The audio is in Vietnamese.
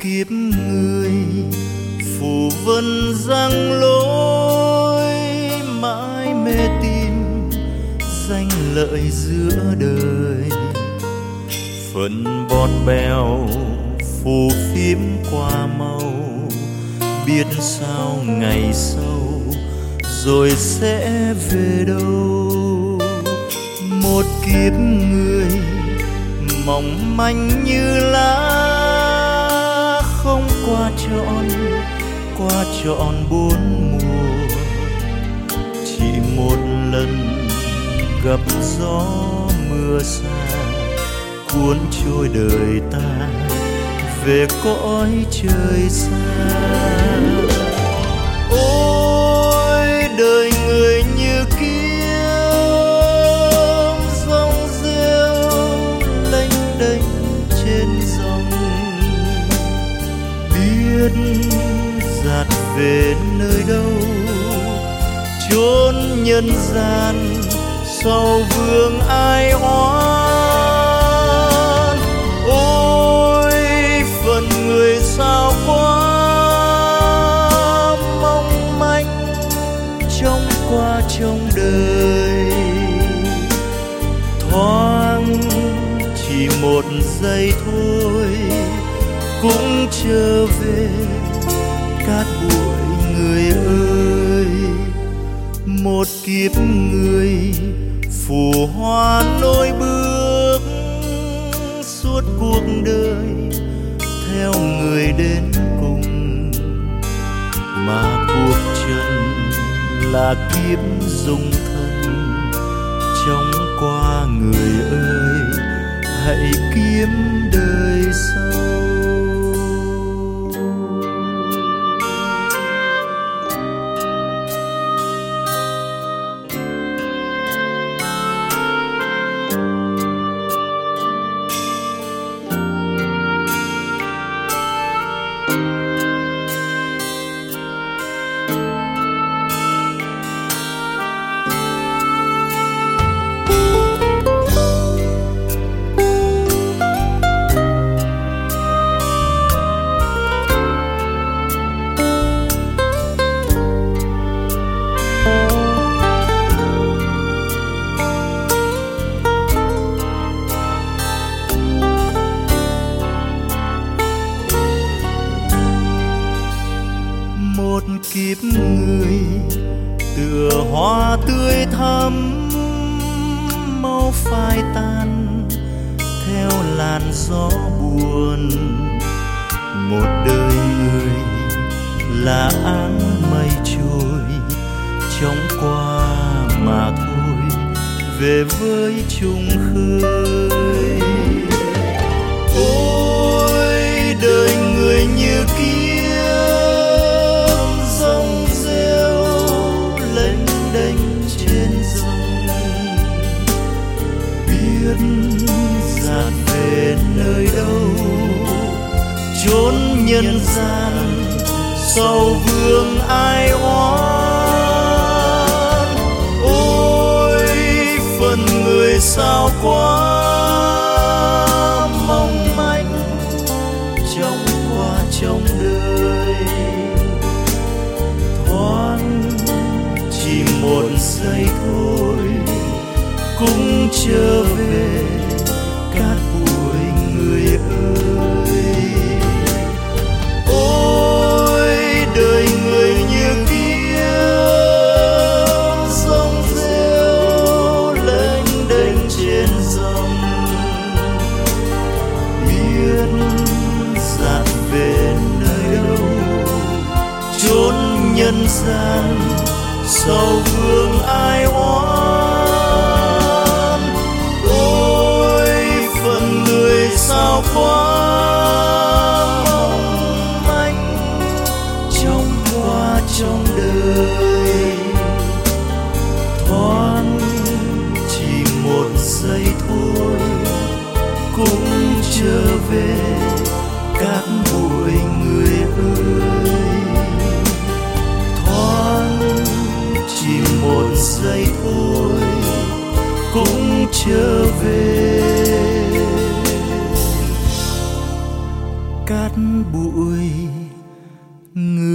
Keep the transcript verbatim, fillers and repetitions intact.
kiếp người phù vân răng lối, mãi mê tìm danh lợi giữa đời. Phận bọt bèo phù phiếm qua màu, biết sao ngày sau rồi sẽ về đâu. Một kiếp người mỏng manh như lá, không qua trọn qua trọn bốn mùa. Chỉ một lần gặp gió mưa xa, cuốn trôi đời ta về cõi trời xa. Ôi đời người như kiếp dòng rêu lênh đênh trên dòng, biết dạt về nơi đâu chốn nhân gian sau vương ai oán. Ôi phận người sao quá mong manh trong qua trong đời, thoáng chỉ một giây thôi cũng trở về cát bụi người ơi. Một kiếp người phù hoa nối bước suốt cuộc đời theo người đến cùng, mà cuộc trần là kiếp dung thân. Trong qua người ơi hãy kiếm đời sau. Một kiếp người tựa hoa tươi thắm, mau phai tan theo làn gió buồn. Một đời người là áng mây trôi, chóng qua mà thôi về với chung khơi. Ôi đời người như kiếp dòng rêu lênh đênh trên dòng, biết dạt về nơi đâu chốn nhân gian sau vương ai oán. Ôi phần người sao quá mong manh trong qua trong đời, thoáng chỉ một giây thôi cũng trở về cát bụi người ơi. Ôi đời người như kiếp dòng rêu lênh đênh trên dòng, biết dạt về nơi đâu chốn nhân gian sau vương ai oán. Ôi phần người sao quá mong manh trong qua trong đời, thoáng chỉ một giây thôi cũng trở về cát bụi người ơi. Thoáng chỉ một giây thôi cũng trở về cát bụi người